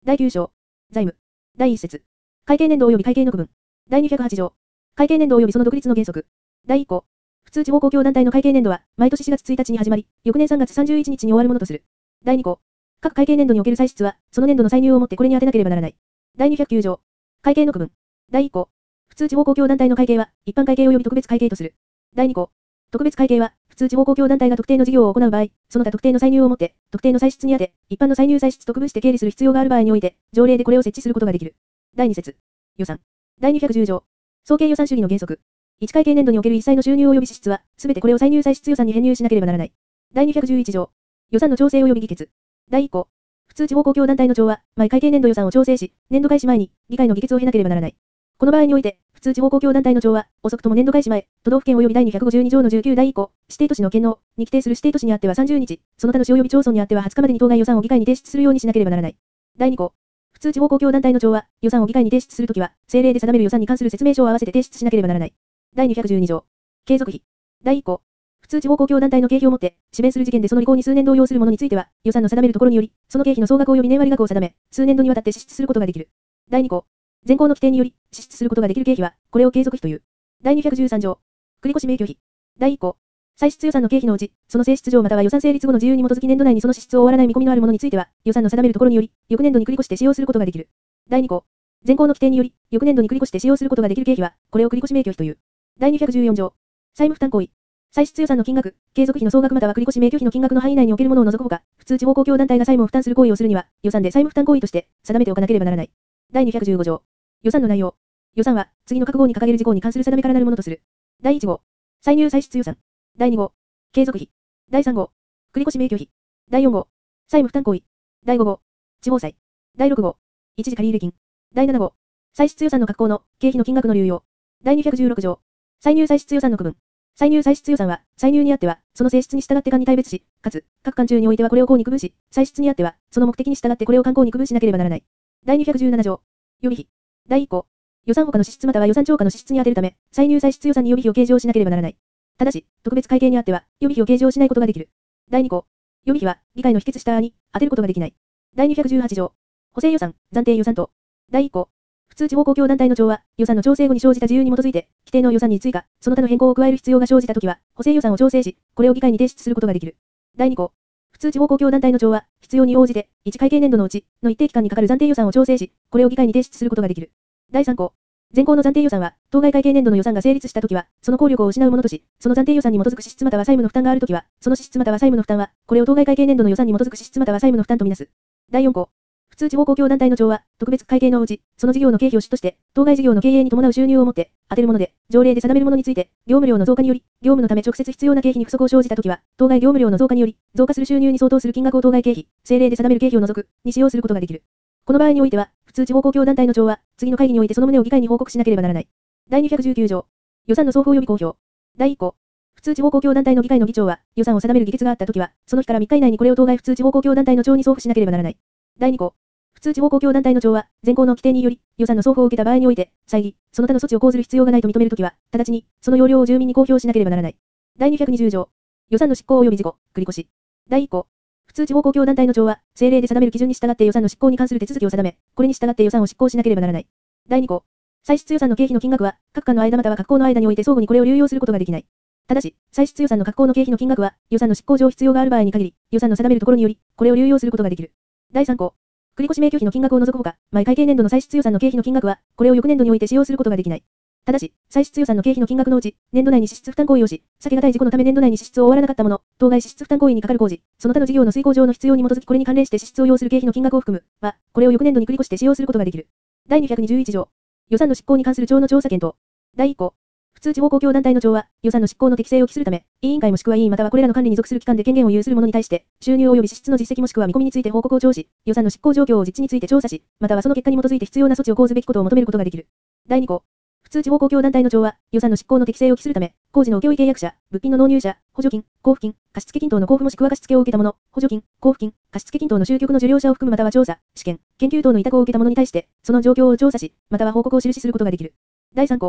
第9章。財務。第1節。会計年度及び会計の区分。第208条。会計年度及びその独立の原則。第1項。普通地方公共団体の会計年度は、毎年4月1日に始まり、翌年3月31日に終わるものとする。第2項。各会計年度における歳出は、その年度の歳入をもってこれに充てなければならない。第209条。会計の区分。第1項。普通地方公共団体の会計は、一般会計及び特別会計とする。第2項。特別会計は、普通地方公共団体が特定の事業を行う場合、その他特定の歳入をもって、特定の歳出に充て、一般の歳入歳出と区分して経理する必要がある場合において、条例でこれを設置することができる。第2節。予算。第210条。総計予算主義の原則。1会計年度における一切の収入及び支出は、すべてこれを歳入歳出予算に編入しなければならない。第211条。予算の調整及び議決。第1項。普通地方公共団体の長は、毎会計年度予算を調整し、年度開始前に、議会の議決を経なければならない。この場合において、普通地方公共団体の長は、遅くとも年度開始前、都道府県及び第252条の19第1項、指定都市の県能に規定する指定都市にあっては30日、その他の市及び町村にあっては20日までに当該予算を議会に提出するようにしなければならない。第2項。普通地方公共団体の長は、予算を議会に提出するときは、政令で定める予算に関する説明書を合わせて提出しなければならない。第212条。継続費。第1項。普通地方公共団体の経費をもって、支弁する事件でその履行に数年度を要するものについては、予算の定めるところにより、その経費の総額及び年割額を定め、数年度にわたって支出することができる。第2項。現行の規定により、支出することができる経費は、これを継続費という。第213条。繰越免許費。第1項。歳出予算の経費のうち、その性質上または予算成立後の自由に基づき年度内にその支出を終わらない見込みのあるものについては、予算の定めるところにより、翌年度に繰り越して使用することができる。第2項。現行の規定により、翌年度に繰り越して使用することができる経費は、これを繰越免許費という。第214条。債務負担行為。歳出予算の金額、継続費の総額または繰越免許費の金額の範囲内におけるものを除くほか、普通地方公共団体が債務を負担する行為をするには、予算で債務負担行為として定めておかなければならない。第215条。予算の内容。予算は、次の各号に掲げる事項に関する定めからなるものとする。第1号。歳入歳出予算。第2号。継続費。第3号。繰越免許費。第4号。債務負担行為。第5号。地方債。第6号。一時借入金。第7号。歳出予算の各項の経費の金額の流用。第216条。歳入歳出予算の区分。歳入歳出予算は、歳入にあっては、その性質に従って間に大別し、かつ、各間中においてはこれを項に区分し、歳出にあっては、その目的に従ってこれを間項に区分しなければならない。第217条。予備費。第1項。予算他の支出または予算超過の支出に充てるため、歳入歳出予算に予備費を計上しなければならない。ただし、特別会計にあっては、予備費を計上しないことができる。第2項。予備費は、議会の否決した案に、充てることができない。第218条。補正予算、暫定予算等。第1項。普通地方公共団体の長は、予算の調整後に生じた自由に基づいて、規定の予算に追加、その他の変更を加える必要が生じたときは、補正予算を調整し、これを議会に提出することができる。第2項。普通地方公共団体の長は、必要に応じて、1会計年度のうち、の一定期間にかかる暫定予算を調整し、これを議会に提出することができる。第3項。現行の暫定予算は、当該会計年度の予算が成立したときは、その効力を失うものとし、その暫定予算に基づく支出または債務の負担があるときは、その支出または債務の負担は、これを当該会計年度の予算に基づく支出または債務の負担とみなす。第4項。普通地方公共団体の長は、特別会計のうち、その事業の経費を主として、当該事業の経営に伴う収入をもって、充てるもので、条例で定めるものについて、業務量の増加により、業務のため直接必要な経費に不足を生じたときは、当該業務量の増加により、増加する収入に相当する金額を当該経費、政令で定める経費を除く、に使用することができる。この場合においては、普通地方公共団体の長は、次の会議においてその旨を議会に報告しなければならない。第219条。予算の送付及び公表。第1項。普通地方公共団体の議会の議長は、予算を定める議決があったときは、その日から3日以内にこれを当該普通地方公共団体の長に送付しなければならない。第2項。普通地方公共団体の長は、現行の規定により、予算の送付を受けた場合において、再議、その他の措置を講ずる必要がないと認めるときは、直ちに、その要領を住民に公表しなければならない。第220条。予算の執行及び事項、繰越。第1項。普通地方公共団体の長は、政令で定める基準に従って予算の執行に関する手続きを定め、これに従って予算を執行しなければならない。第2項。歳出予算の経費の金額は、各間の間または各項の間において相互にこれを流用することができない。ただし、歳出予算の各項の経費の金額は、予算の執行上必要がある場合に限り、予算の定めるところにより、これを流用することができる。第3項。繰越免許費の金額を除くほか、毎会計年度の歳出予算の経費の金額は、これを翌年度において使用することができない。ただし、歳出予算の経費の金額のうち、年度内に支出負担行為をし、避けがたい事故のため年度内に支出を終わらなかったもの、当該支出負担行為にかかる工事、その他の事業の遂行上の必要に基づきこれに関連して支出を要する経費の金額を含む、は、これを翌年度に繰り越して使用することができる。第221条。予算の執行に関する庁の調査検討。第1項。普通地方公共団体の庁は、予算の執行の適正を期するため、委員会もしくは委員またはこれらの管理に属する機関で権限を有する者に対して、収入及び支出の実績もしくは見込みについて報告を聴し、予算の執行状況を実地について調査し、またはその結果に基づいて必要な措置を講ずべきことを求めることができる。第2項。普通地方公共団体の庁は、予算の執行の適正を期するため、工事の請負契約者、物品の納入者、補助金、交付金、貸付金等の交付もしくは貸付を受けた者、補助金、交付金、貸付金等の終局の受領者を含むまたは調査、試験、研究等の委託を受けた者に対して、その状況を調査し、または報告を印することができる。第3項。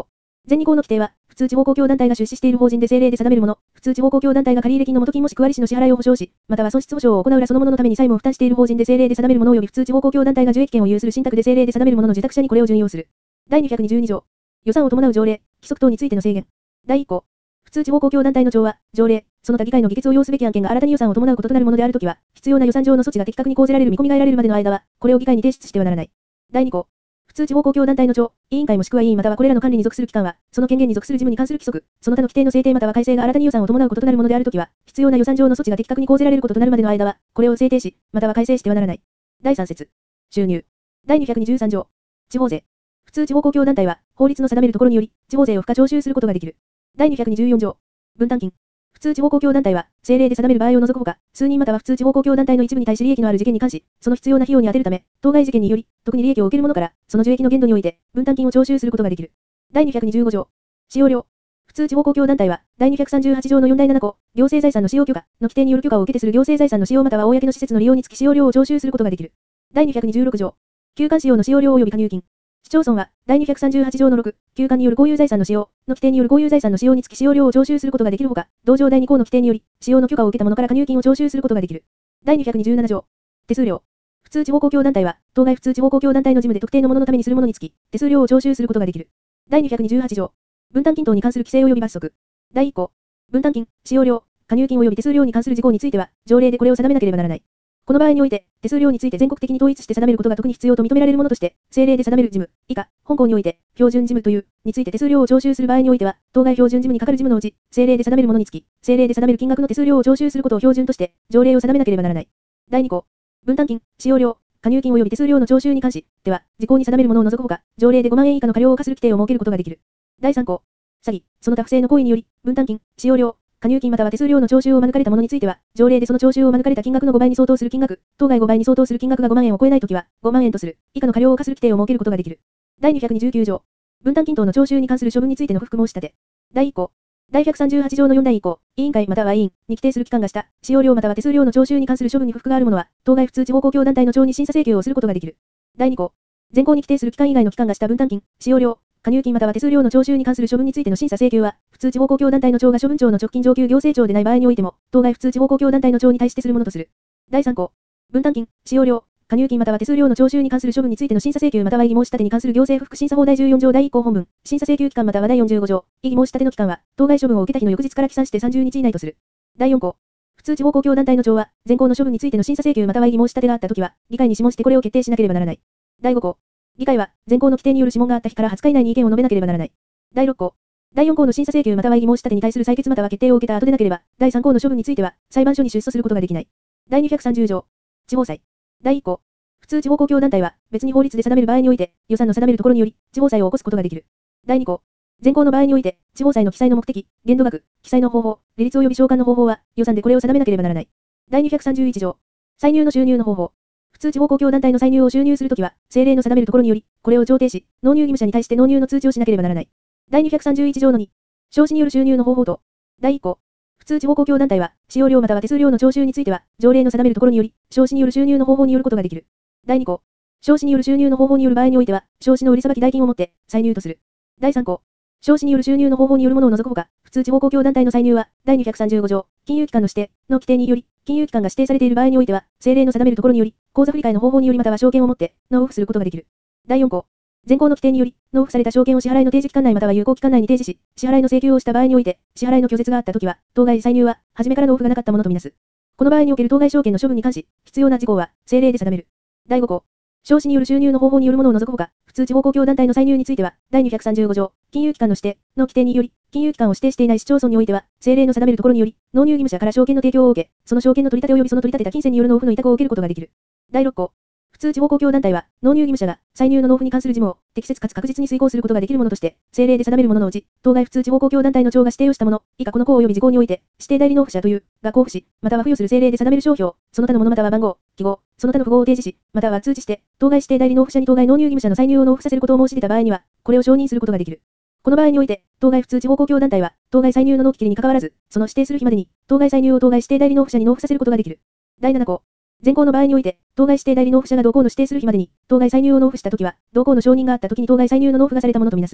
全2項の規定は、普通地方公共団体が出資している法人で政令で定めるもの、普通地方公共団体が借入金の元金もしくは利子の支払いを保証し、または損失保証を行うらそのもののために債務を負担している法人で政令で定めるもの及び普通地方公共団体が受益権を有する信託で政令で定めるものの受託者にこれを準用する。第222条。予算を伴う条例、規則等についての制限。第1項。普通地方公共団体の条は、条例、その他議会の議決を要すべき案件が新たに予算を伴うこととなるものであるときは、必要な予算上の措置が的確に講ぜられる見込みが得られるまでの間は、これを議会に提出してはならない。第2項。普通地方公共団体の長、委員会もしくは委員またはこれらの管理に属する機関は、その権限に属する事務に関する規則、その他の規定の制定または改正が新たに予算を伴うこととなるものであるときは、必要な予算上の措置が的確に講ぜられることとなるまでの間は、これを制定し、または改正してはならない。第3節。収入。第223条。地方税。普通地方公共団体は、法律の定めるところにより、地方税を付加徴収することができる。第224条。分担金。普通地方公共団体は、政令で定める場合を除くほか、数人または普通地方公共団体の一部に対し利益のある事件に関し、その必要な費用に充てるため、当該事件により、特に利益を受ける者から、その受益の限度において、分担金を徴収することができる。第225条。使用料。普通地方公共団体は、第238条の4第7項、行政財産の使用許可の規定による許可を受けてする行政財産の使用または公の施設の利用につき使用料を徴収することができる。第226条。休館使用の使用料及び加入金。市町村は、第238条の6、休館による公有財産の使用の規定による公有財産の使用につき使用料を徴収することができるほか、同条第2項の規定により、使用の許可を受けた者から加入金を徴収することができる。第227条。手数料。普通地方公共団体は、当該普通地方公共団体の事務で特定のもののためにするものにつき、手数料を徴収することができる。第228条。分担金等に関する規制及び罰則。第1項。分担金、使用料、加入金及び手数料に関する事項については、条例でこれを定めなければならない。この場合において、手数料について全国的に統一して定めることが特に必要と認められるものとして、政令で定める事務、以下、本項において、標準事務という、について手数料を徴収する場合においては、当該標準事務に係る事務のうち、政令で定めるものにつき、政令で定める金額の手数料を徴収することを標準として、条例を定めなければならない。第2項。分担金、使用料、加入金及び手数料の徴収に関し、では、事項に定めるものを除くほか、条例で5万円以下の過料を課する規定を設けることができる。第3項。詐欺、その他不正の行為により、分担金、使用料、加入金または手数料の徴収を免れたものについては、条例でその徴収を免れた金額の5倍に相当する金額、当該5倍に相当する金額が5万円を超えないときは、5万円とする、以下の過料を課する規定を設けることができる。第229条。分担金等の徴収に関する処分についての不服申し立て。第1項。第138条の4第1項、委員会または委員に規定する機関がした、使用料または手数料の徴収に関する処分に不服がある者は、当該普通地方公共団体の長に審査請求をすることができる。第2項。前項に規定する機関以外の機関がした分担金、使用料、加入金または手数料の徴収に関する処分についての審査請求は、普通地方公共団体の長が処分庁の直近上級行政庁でない場合においても、当該普通地方公共団体の長に対してするものとする。第3項。分担金、使用料、加入金または手数料の徴収に関する処分についての審査請求または異議申し立てに関する行政不服審査法第14条第1項本文、審査請求期間または第45条、異議申し立ての期間は、当該処分を受けた日の翌日から起算して30日以内とする。第4項。普通地方公共団体の長は、前項の処分についての審査請求または異議申し立てがあったときは、議会に諮問してこれを決定しなければならない。第5項。議会は、前項の規定による諮問があった日から20日以内に意見を述べなければならない。第6項。第4項の審査請求または異議申し立てに対する採決または決定を受けた後でなければ、第3項の処分については、裁判所に出訴することができない。第230条。地方債。第1項。普通地方公共団体は、別に法律で定める場合において、予算の定めるところにより、地方債を起こすことができる。第2項。前項の場合において、地方債の記載の目的、限度額、記載の方法、利率及び償還の方法は、予算でこれを定めなければならない。第231条。歳入の収入の方法。普通地方公共団体の歳入を収入するときは、政令の定めるところにより、これを調停し、納入義務者に対して納入の通知をしなければならない。第231条の2。証子による収入の方法と。第1項。普通地方公共団体は、使用料または手数料の徴収については、条例の定めるところにより、証子による収入の方法によることができる。第2項。証子による収入の方法による場合においては、証子の売りさばき代金をもって、歳入とする。第3項。証子による収入の方法によるものを除くほか、普通地方公共団体の歳入は、第235条、金融機関の指定の規定により、金融機関が指定されている場合においては、政令の定めるところにより、口座振替の方法によりまたは証券をもって、納付することができる。第4項。前項の規定により、納付された証券を支払いの定時期間内または有効期間内に提示し、支払いの請求をした場合において、支払いの拒絶があったときは、当該歳入は、初めから納付がなかったものとみなす。この場合における当該証券の処分に関し、必要な事項は、政令で定める。第5項。証子による収入の方法によるものを除くほか、普通地方公共団体の歳入については、第235条、金融機関の指定の規定により、金融機関を指定していない市町村においては、政令の定めるところにより、納入義務者から証券の提供を受け、その証券の取り立て及びその取り立てた金銭による納付の委託を受けることができる。第6項。普通地方公共団体は、納入義務者が、歳入の納付に関する事務を、適切かつ確実に遂行することができるものとして、政令で定めるもののうち、当該普通地方公共団体の長が指定をしたもの、以下この項及び事項において、指定代理納付者という、が交付し、または付与する政令で定める商標、その他のものまたは番号、記号、その他の符号を提示し、または通知して、当該指定代理納付者に当該納入義務者の歳入を納付させることを申し出た場合には、これを承認することができる。この場合において、当該普通地方公共団体は、当該歳入の納期切れに関わらず、その指定する日までに、当該歳入を当該指定代理納付者に納付させることができる。第7項。前項の場合において、当該指定代理納付者が同項の指定する日までに、当該歳入を納付したときは、同項の承認があったときに当該歳入の納付がされたものとみなす。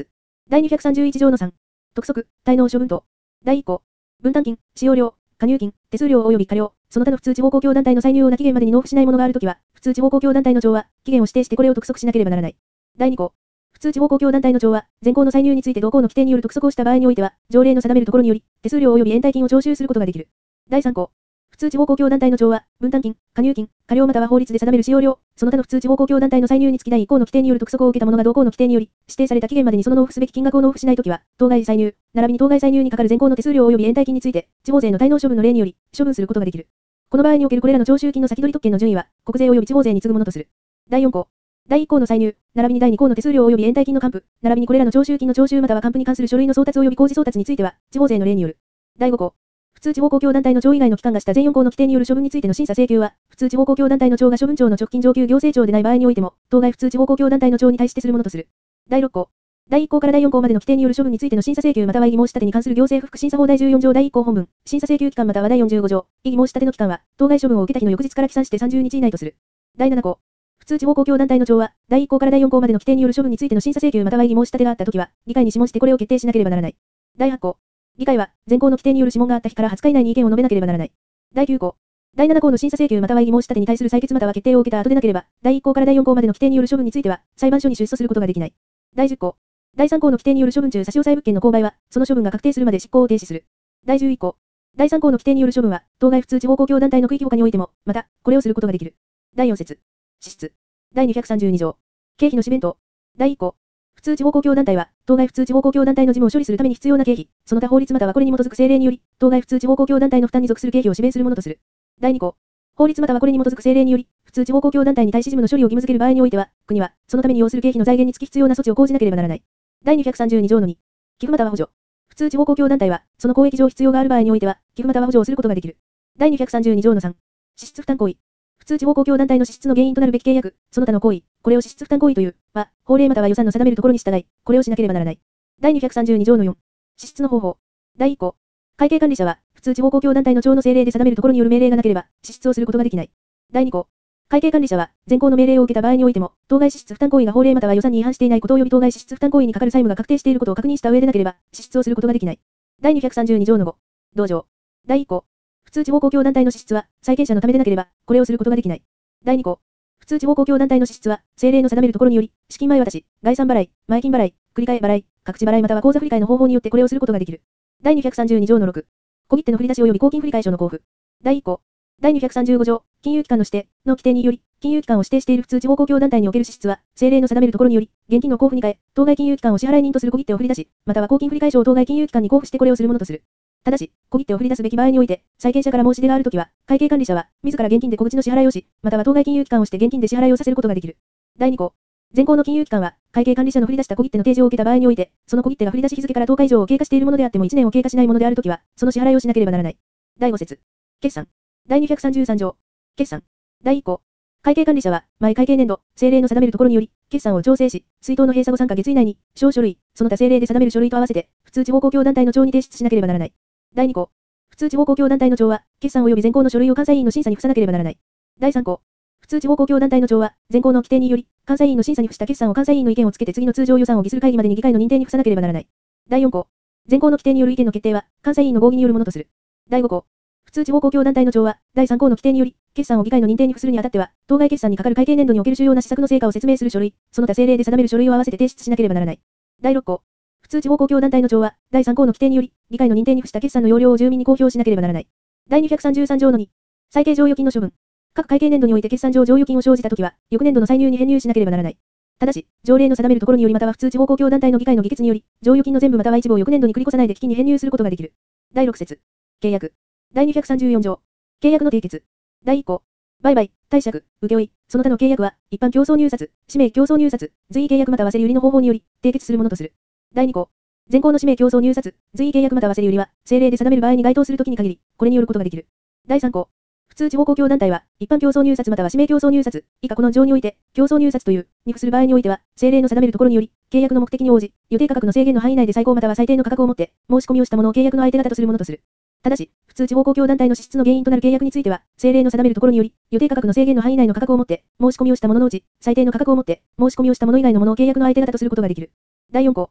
第231条の3。督促、滞納処分等。第1項。分担金、使用料、加入金、手数料及び過料、その他の普通地方公共団体の歳入をな期限までに納付しないものがあるときは、普通地方公共団体の長は、期限を指定してこれを督促しなければならない。第2項。普通地方公共団体の長は、前項の歳入について同項の規定による督促をした場合においては、条例の定めるところにより、手数料及び延滞金を徴収することができる。第3項。普通地方公共団体の長は、分担金、加入金、過料または法律で定める使用料、その他の普通地方公共団体の歳入につき第1項の規定による督促を受けた者が同項の規定により、指定された期限までにその納付すべき金額を納付しないときは、当該歳入、並びに当該歳入にかかる前項の手数料及び延滞金について、地方税の滞納処分の例により、処分することができる。この場合におけるこれらの徴収金の先取り特権の順位は、国税及び地方税に次ぐものとする。第4項。第1項の歳入、並びに第2項の手数料及び延滞金の還付、並びにこれらの徴収金の徴収または還付に関する書類の送達及び工事送達については、地方税の例による。第5項。普通地方公共団体の長以外の機関がした全4項の規定による処分についての審査請求は、普通地方公共団体の長が処分庁の直近上級行政庁でない場合においても、当該普通地方公共団体の長に対してするものとする。第6項。第1項から第4項までの規定による処分についての審査請求または異議申し立てに関する行政不服審査法第14条第1項本文、審査請求期間または第45条、異議申し立ての期間は、当該処分を受けた日の翌日から起算して30日以内とする。第7項。普通地方公共団体の長は、第1項から第4項までの規定による処分についての審査請求または異議申し立てがあったときは、議会に諮問してこれを決定しなければならない。第8項。議会は、前項の規定による諮問があった日から20日以内に意見を述べなければならない。第9項。第7項の審査請求または異議申し立てに対する採決または決定を受けた後でなければ、第1項から第4項までの規定による処分については、裁判所に出訴することができない。第10項。第3項の規定による処分中差し押さえ物件の購買は、その処分が確定するまで執行を停止する。第11項。第3項の規定による処分は、当該普通地方公共団体の区域他においても、また、これをすることができる。第4節。支出。第232条。経費の紙面等。第1項。普通地方公共団体は、当該普通地方公共団体の事務を処理するために必要な経費、その他法律またはこれに基づく政令により、当該普通地方公共団体の負担に属する経費を指名するものとする。第2項。法律またはこれに基づく政令により、普通地方公共団体に対し事務の処理を義務付ける場合においては、国は、そのために要する経費の財源につき必要な措置を講じなければならない。第232条の2。寄付または補助。普通地方公共団体は、その公益上必要がある場合においては、寄付または補助をすることができる。第232条の3。支出負担行為。普通地方公共団体の支出の原因となるべき契約、その他の行為、これを支出負担行為という、は、法令または予算の定めるところに従い、これをしなければならない。第232条の4。支出の方法。第1項。会計管理者は、普通地方公共団体の長の政令で定めるところによる命令がなければ、支出をすることができない。第2項。会計管理者は、前項の命令を受けた場合においても、当該支出負担行為が法令または予算に違反していないこと及び当該支出負担行為にかかる債務が確定していることを確認した上でなければ、支出をすることができない。第232条の5。同条。第1項。普通地方公共団体の支出は、債権者のためでなければ、これをすることができない。第2項。普通地方公共団体の支出は、政令の定めるところにより、資金前渡し、概算払い、前金払い、繰り替え払い、各地払いまたは口座振替の方法によってこれをすることができる。第232条の6。小切手の振り出し及び公金振替書の交付。第1項。第235条、金融機関の指定の規定により、金融機関を指定している普通地方公共団体における支出は、政令の定めるところにより、現金の交付に変え、当該金融機関を支払い人とする小切手を振り出し、または公金振替書を当該金融機関に交付してこれをするものとする。ただし、小切手を振り出すべき場合において、債権者から申し出があるときは、会計管理者は、自ら現金で小口の支払いをし、または当該金融機関をして現金で支払いをさせることができる。第2項。前項の金融機関は、会計管理者の振り出した小切手の提示を受けた場合において、その小切手が振り出し日付から10日以上を経過しているものであっても1年を経過しないものであるときは、その支払いをしなければならない。第5節。決算。第233条。決算。第1項。会計管理者は、毎会計年度、政令の定めるところにより、決算を調整し、出納の閉鎖後3ヶ月以内に、証書類、その他政令で定める書類と合わせて、普通地方公共団体の長に提出しなければならない。第2項。普通地方公共団体の長は、決算及び前項の書類を監査委員の審査に付さなければならない。第3項。普通地方公共団体の長は、前項の規定により、監査委員の審査に付した決算を監査委員の意見をつけて次の通常予算を議する会議までに議会の認定に付さなければならない。第4項。前項の規定による意見の決定は、監査委員の合議によるものとする。第5項。普通地方公共団体の長は、第3項の規定により、決算を議会の認定に付するにあたっては、当該決算にかかる会計年度における主要な施策の成果を説明する書類、その他政令で定める書類を合わせて提出しなければならない。第6項。普通地方公共団体の長は、第3項の規定により、議会の認定に付した決算の要領を住民に公表しなければならない。第233条の2。最低剰余金の処分。各会計年度において決算上剰余金を生じたときは、翌年度の歳入に編入しなければならない。ただし、条例の定めるところによりまたは普通地方公共団体の議会の議決により、剰余金の全部または一部を翌年度に繰り越さないで基金に編入することができる。第6節。契約。第234条。契約の締結。第1項。売買、貸借、請負、その他の契約は、一般競争入札、指名競争入札、随意契約または競り売りの方法により、締結するものとする。第2項。前項の指名競争入札、随意契約または競り売りは、政令で定める場合に該当するときに限り、これによることができる。第3項。普通地方公共団体は、一般競争入札または指名競争入札、以下この条において、競争入札という、に付する場合においては、政令の定めるところにより、契約の目的に応じ、予定価格の制限の範囲内で最高または最低の価格をもって、申し込みをしたものを契約の相手方とするものとする。ただし、普通地方公共団体の支出の原因となる契約については、政令の定めるところにより、予定価格の制限の範囲内の価格をもって、申し込みをしたもののうち、最低の価格をもって、申し込みをしたもの以外のものを契約の相手方とすることができる。第4項。普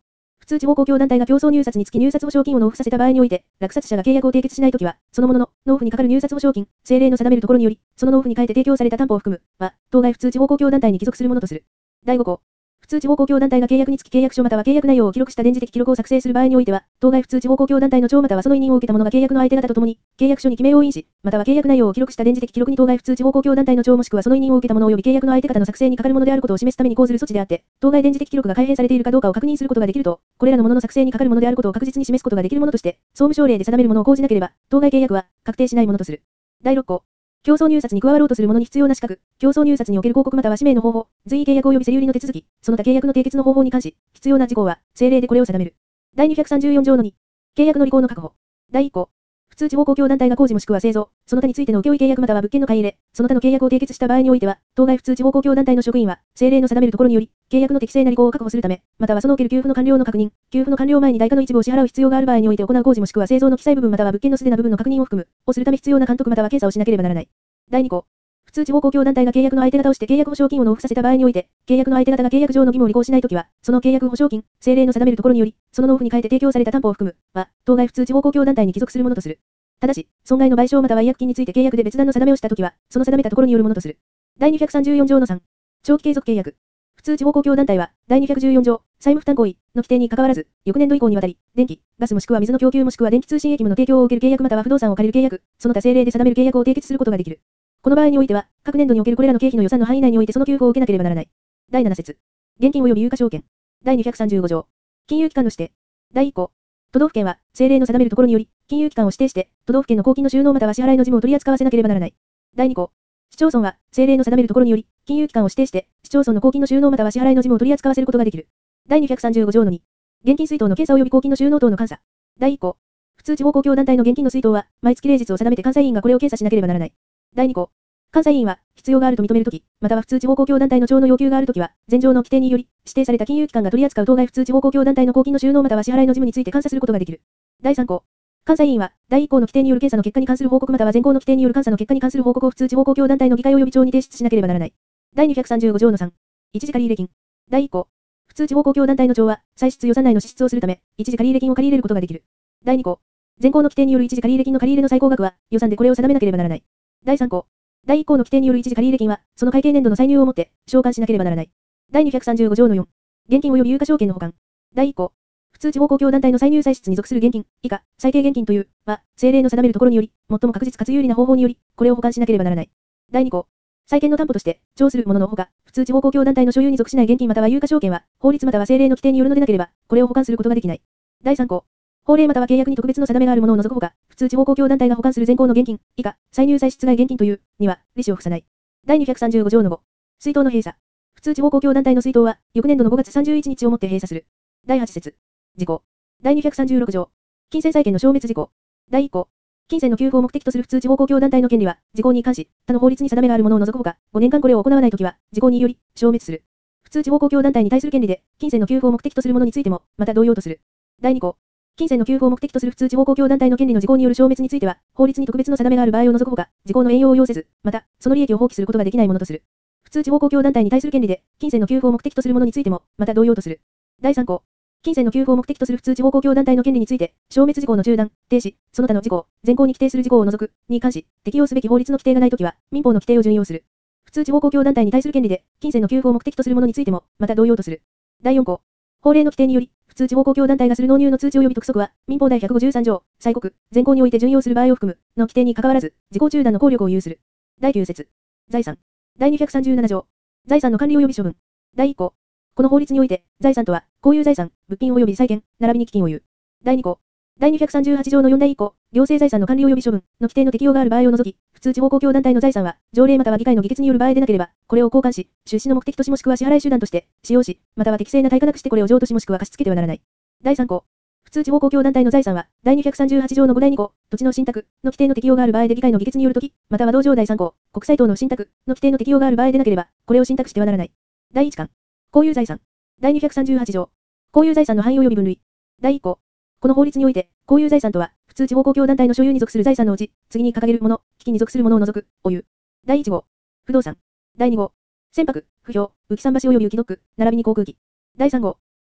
普通地方公共団体が競争入札につき入札保証金を納付させた場合において、落札者が契約を締結しないときは、そのものの納付にかかる入札保証金、政令の定めるところにより、その納付に変えて提供された担保を含む、は、当該普通地方公共団体に帰属するものとする。第5項。普通地方公共団体が契約につき契約書または契約内容を記録した電磁的記録を作成する場合においては、当該普通地方公共団体の長またはその委任を受けた者が契約の相手方とともに、契約書に記名を印し、または契約内容を記録した電磁的記録に当該普通地方公共団体の長もしくはその委任を受けた者及び契約の相手方の作成に係るものであることを示すために講ずる措置であって、当該電磁的記録が改変されているかどうかを確認することができると、これらのものの作成に係るものであることを確実に示すことができるものとして、総務省令で定めるものを講じなければ、当該契約は確定しないものとする。第6項。競争入札に加わろうとする者に必要な資格、競争入札における広告または氏名の方法、随意契約及び競り売りの手続き、その他契約の締結の方法に関し、必要な事項は、政令でこれを定める。第234条の2。契約の履行の確保。第1項。普通地方公共団体が工事もしくは製造、その他についての請負契約または物件の買い入れ、その他の契約を締結した場合においては、当該普通地方公共団体の職員は、政令の定めるところにより、契約の適正な履行を確保するため、またはその受ける給付の完了の確認、給付の完了前に代価の一部を支払う必要がある場合において行う工事もしくは製造の記載部分または物件の素手な部分の確認を含む、をするため必要な監督または検査をしなければならない。第2項。普通地方公共団体が契約の相手方をして契約保証金を納付させた場合において、契約の相手方が契約上の義務を履行しないときは、その契約保証金、政令の定めるところにより、その納付に変えて提供された担保を含む、は、当該普通地方公共団体に帰属するものとする。ただし、損害の賠償または違約金について契約で別段の定めをしたときは、その定めたところによるものとする。第234条の3。長期継続契約。普通地方公共団体は、第214条、債務負担行為の規定に関わらず、翌年度以降にわたり、電気、ガスもしくは水の供給もしくは電気通信益務の提供を受ける契約または不動産を借りる契約、その他政令で定める契約を締結することができる。この場合においては、各年度におけるこれらの経費の予算の範囲内においてその給付を受けなければならない。第7節。現金及び有価証券。第235条。金融機関の指定。第1項。都道府県は、政令の定めるところにより、金融機関を指定して、都道府県の公金の収納または支払いの事務を取り扱わせなければならない。第2項。市町村は、政令の定めるところにより、金融機関を指定して、市町村の公金の収納または支払いの事務を取り扱わせることができる。第235条の2。現金出納の検査及び公金の収納等の監査。第1項。普通地方公共団体の現金の出納は、毎月例日を定めて監査委員がこれを検査しなければならない。第2項。監査委員は、必要があると認めるとき、または普通地方公共団体の長の要求があるときは、前条の規定により、指定された金融機関が取り扱う当該普通地方公共団体の公金の収納または支払いの事務について監査することができる。第3項。監査委員は、第1項の規定による検査の結果に関する報告または前項の規定による監査の結果に関する報告を普通地方公共団体の議会及び庁に提出しなければならない。第235条の3。一時借入金。第1項。普通地方公共団体の庁は、歳出予算内の支出をするため、一時借入金を借り入れることができる。第2項。前項の規定による一時借入金の借り入れの最高額は、予算でこれを定めなければならない。第3項。第1項の規定による一時借入金は、その会計年度の歳入をもって、償還しなければならない。第235条の4。現金及び有価証券の保管。第1項。普通地方公共団体の歳入歳出に属する現金、以下、最低現金という、は、政令の定めるところにより、最も確実かつ有利な方法により、これを保管しなければならない。第2項。債権の担保として、徴するもののほか、普通地方公共団体の所有に属しない現金または有価証券は、法律または政令の規定によるのでなければ、これを保管することができない。第3項。法令または契約に特別の定めがあるものを除くほか、普通地方公共団体が保管する全項の現金、以下、歳入歳出外現金という、には、利子を付さない。第235条の5。水筒の閉鎖。普通地方公共団体の水筒は、翌年度の5月31日をもって閉鎖する。第8節。事項。第236条。金銭債権の消滅事項。第1項。金銭の給付を目的とする普通地方公共団体の権利は、事項に関し、他の法律に定めがあるものを除くほか、5年間これを行わないときは、事項により、消滅する。普通地方公共団体に対する権利で、金銭の給付を目的とするものについても、また同様とする。第2項。金銭の給付を目的とする普通地方公共団体の権利の事項による消滅については、法律に特別の定めがある場合を除くほか、事項の援用を要せず、また、その利益を放棄することができないものとする。普通地方公共団体に対する権利で、金銭の給付を目的とするものについても、また同様とする。第3項。金銭の給付を目的とする普通地方公共団体の権利について、消滅事項の中断、停止、その他の事項、前項に規定する事項を除く、に関し、適用すべき法律の規定がないときは、民法の規定を準用する。普通地方公共団体に対する権利で、金銭の給付を目的とするものについても、また同様とする。第4項。法令の規定により、普通地方公共団体がする納入の通知及び督促は、民法第153条、催告、前項において準用する場合を含む、の規定に関わらず、事項中断の効力を有する。第9節。財産。第237条。財産の管理及び処分。第1項。この法律において、財産とは、公有財産、物品及び債権、並びに基金を言う。第2項。第238条の4第1項、行政財産の管理及び処分の規定の適用がある場合を除き、普通地方公共団体の財産は、条例または議会の議決による場合でなければ、これを交換し、出資の目的としもしくは支払い手段として、使用し、または適正な対価なくしてこれを譲渡しもしくは貸し付けてはならない。第3項。普通地方公共団体の財産は、第238条の5第2項、土地の信託の規定の適用がある場合で議会の議決によるとき、または同条第3項、国債等の信託の規定の適用がある場合でなければ、これを信託してはならない。第1巻。公有財産。第238条。公有財産の範囲及び分類。第1項。この法律において、公有財産とは、普通地方公共団体の所有に属する財産のうち、次に掲げるもの、基金に属するものを除く、を言う。第1号。不動産。第2号。船舶、不評、浮桟橋及び浮ドック、並びに航空機。第3号。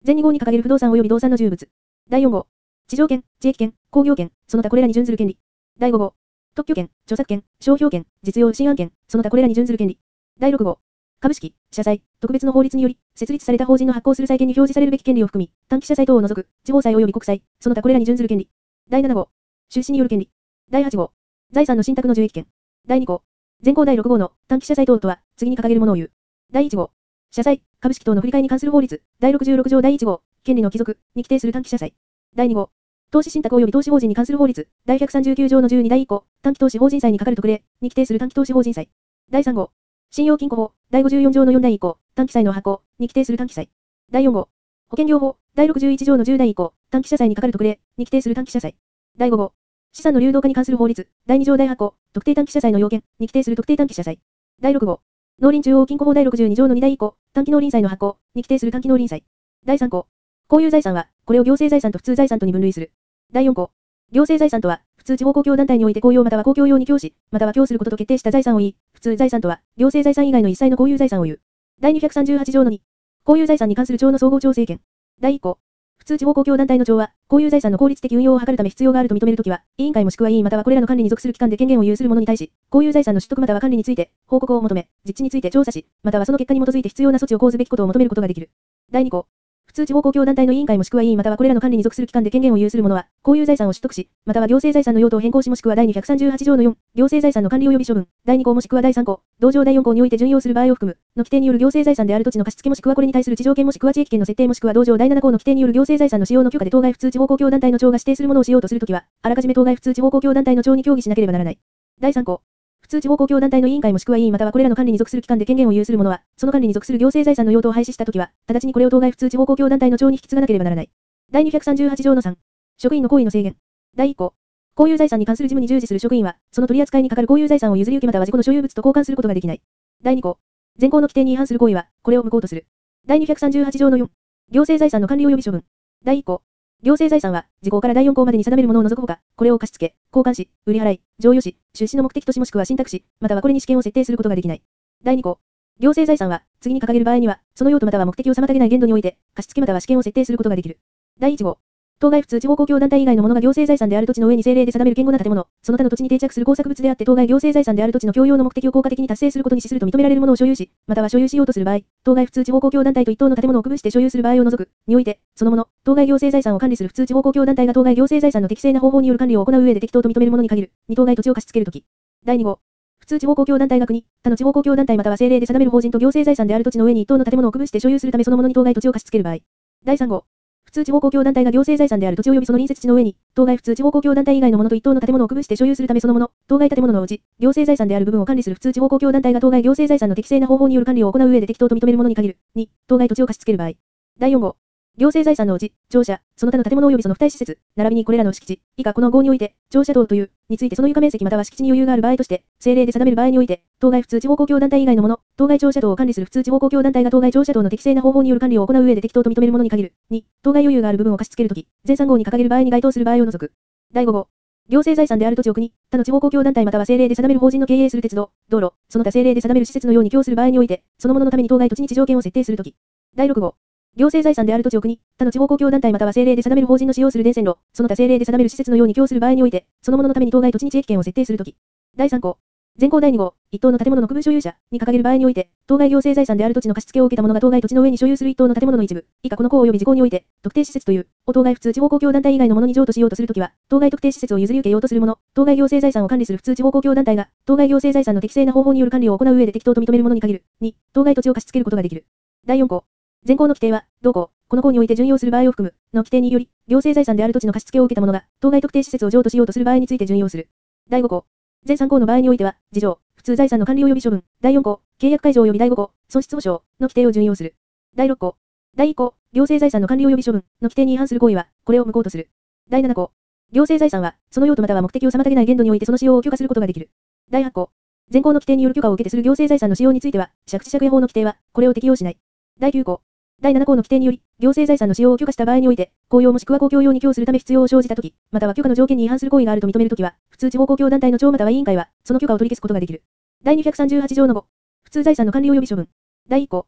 前2号に掲げる不動産及び動産の重物。第4号。地上権、地域権、工業権、その他これらに準ずる権利。第5号。特許権、著作権、商標権、実用新案権、その他これらに準ずる権利。第6号。株式、社債、特別の法律により、設立された法人の発行する債券に表示されるべき権利を含み、短期社債等を除く、地方債及び国債、その他これらに準ずる権利。第7号。出資による権利。第8号。財産の信託の受益権。第2項。前項第6号の短期社債等とは、次に掲げるものを言う。第1号。社債、株式等の振り替えに関する法律、第66条第1号、権利の帰属に規定する短期社債。第2号。投資信託及び投資法人に関する法律、第139条の12第1項、短期投資法人債に係る特例に規定する短期投資法人債。第3号。信用金庫法、第54条の4第1項、短期債の発行に規定する短期債。第4号。保険業法、第61条の10第1項、短期社債に係る特例に規定する短期社債。第5号。資産の流動化に関する法律、第2条第8項、特定短期社債の要件に規定する特定短期社債。第6号。農林中央金庫法第62条の2第1項、短期農林債の発行に規定する短期農林債。第3項。公有財産は、これを行政財産と普通財産とに分類する。第4項。行政財産とは、普通地方公共団体において公用または公共用に供し、または供することと決定した財産を言い、普通財産とは、行政財産以外の一切の公有財産を言う。第238条の2。公有財産に関する庁の総合調整権。第1項。普通地方公共団体の庁は、公有財産の効率的運用を図るため必要があると認めるときは、委員会もしくは委員またはこれらの管理に属する機関で権限を有する者に対し、公有財産の取得または管理について、報告を求め、実地について調査し、またはその結果に基づいて必要な措置を講ずべきことを求めることができる。第2項。普通地方公共団体の委員会もしくは委員またはこれらの管理に属する機関で権限を有する者は、公有財産を取得し、または行政財産の用途を変更しもしくは第238条の4、行政財産の管理及び処分、第2項もしくは第3項、同条第4項において準用する場合を含む、の規定による行政財産である土地の貸付もしくはこれに対する地上権もしくは地域権の設定もしくは同条第7項の規定による行政財産の使用の許可で当該普通地方公共団体の庁が指定するものをしようとするときは、あらかじめ当該普通地方公共団体の庁に協議しなければならない。第3項。普通地方公共団体の委員会もしくは委員またはこれらの管理に属する機関で権限を有する者は、その管理に属する行政財産の用途を廃止したときは、直ちにこれを当該普通地方公共団体の庁に引き継がなければならない。第238条の3。職員の行為の制限。第1項。公有財産に関する事務に従事する職員は、その取り扱いに係る公有財産を譲り受けまたは自己の所有物と交換することができない。第2項。前項の規定に違反する行為は、これを無効とする。第238条の4。行政財産の管理及び処分。第1項。行政財産は、時効から第4項までに定めるものを除くほか、これを貸し付け、交換し、売り払い、譲与し、出資の目的としもしくは信託し、またはこれに私権を設定することができない。第2項。行政財産は、次に掲げる場合には、その用途または目的を妨げない限度において、貸し付けまたは私権を設定することができる。第1号。当該普通地方公共団体以外のものが行政財産である土地の上に政令で定める堅固な建物、その他の土地に定着する工作物であって当該行政財産である土地の共用の目的を効果的に達成することに資すると認められるものを所有し、または所有しようとする場合、当該普通地方公共団体と一等の建物を区分して所有する場合を除く、において、そのもの、当該行政財産を管理する普通地方公共団体が当該行政財産の適正な方法による管理を行う上で適当と認めるものに限る、に当該土地を貸し付けるとき。第2号。普通地方公共団体が国、他の地方公共団体または政令で定める法人と行政財産である土地の上に一等の建物を区分して所有するためそのものに当該土地を貸し付ける場合。第3号。普通地方公共団体が行政財産である土地及びその隣接地の上に、当該普通地方公共団体以外のものと一等の建物を区分して所有するためそのもの、当該建物のうち、行政財産である部分を管理する普通地方公共団体が当該行政財産の適正な方法による管理を行う上で適当と認めるものに限る。2、当該土地を貸し付ける場合。第4号。行政財産のうち、庁舎、その他の建物及びその付帯施設、並びにこれらの敷地、以下この号において、庁舎等という、についてその床面積または敷地に余裕がある場合として、政令で定める場合において、当該普通地方公共団体以外のもの、当該庁舎等を管理する普通地方公共団体が当該庁舎等の適正な方法による管理を行う上で適当と認めるものに限る。2、当該余裕がある部分を貸し付けるとき、前3号に掲げる場合に該当する場合を除く。第5号。行政財産である土地を国、他の地方公共団体または政令で定める法人の経営する鉄道、道路、その他政令で定める施設のように供する場合において、そのもののために当該土地に地上権を設定するとき。第6号。行政財産である土地を国、他の地方公共団体または政令で定める法人の使用する電線路、その他政令で定める施設のように供する場合において、そのもののために当該土地に地域権を設定するとき。第3項。前項第2号、一等の建物の区分所有者に掲げる場合において、当該行政財産である土地の貸し付けを受けた者が当該土地の上に所有する一等の建物の一部、以下この項及び事項において、特定施設という、当該普通地方公共団体以外のものに譲渡しようとするときは、当該特定施設を譲り受けようとする者、当該行政財産を管理する普通地方公共団体が、当該行政財産の適正な方法による管理を行う上で適当と認めるものに限る。2、当該土地を貸し付けることができる。第4項。前項の規定は、同項、この項において準用する場合を含む、の規定により、行政財産である土地の貸し付けを受けた者が、当該特定施設を譲渡しようとする場合について準用する。第5項。前3項の場合においては、事情、普通財産の管理及び処分、第4項、契約解除及び第5項、損失保証の規定を準用する。第6項。第1項、行政財産の管理及び処分の規定に違反する行為は、これを無効とする。第7項。行政財産は、その用途または目的を妨げない限度においてその使用を許可することができる。第8項。前項の規定による許可を受けてする行政財産の使用については、借地借家法の規定は、これを適用しない。第9項。第7項の規定により、行政財産の使用を許可した場合において、公用もしくは公共用に供するため必要を生じたとき、または許可の条件に違反する行為があると認めるときは、普通地方公共団体の庁または委員会は、その許可を取り消すことができる。第238条の5。普通財産の管理及び処分。第1項。普